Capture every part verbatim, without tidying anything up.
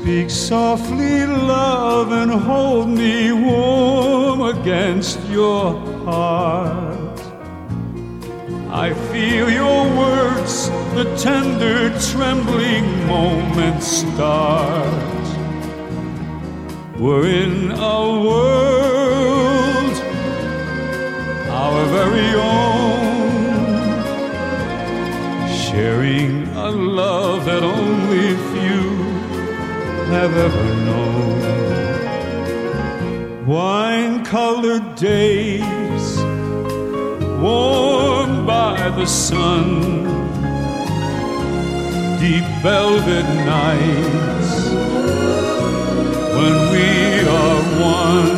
Speak softly, love, and hold me warm against your heart. I feel your words, the tender, trembling moments start. We're in a world, our very own, sharing a love that only few have ever known. Wine-colored days, warmed by the sun, deep velvet nights, when we are one.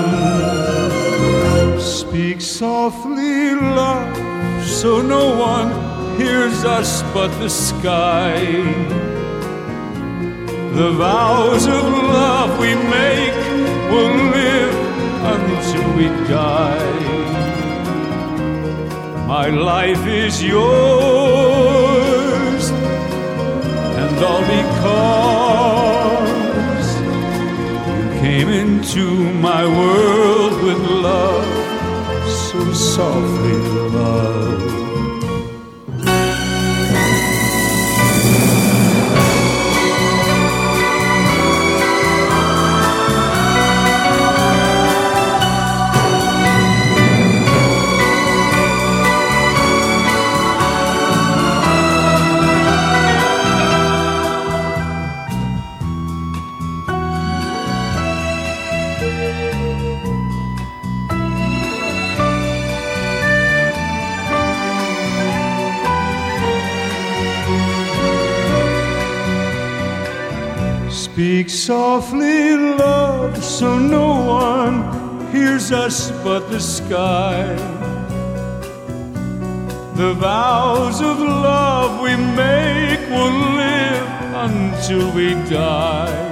Speak softly, love, so no one hears us but the sky. The vows of love we make will live until we die. My life is yours, and all because you came into my world with love, so softly, love. Speak softly, love, so no one hears us but the sky. The vows of love we make will live until we die.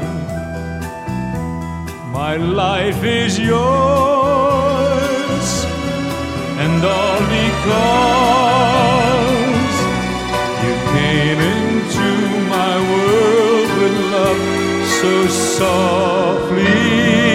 My life is yours, and all because you came into my world with love, so softly.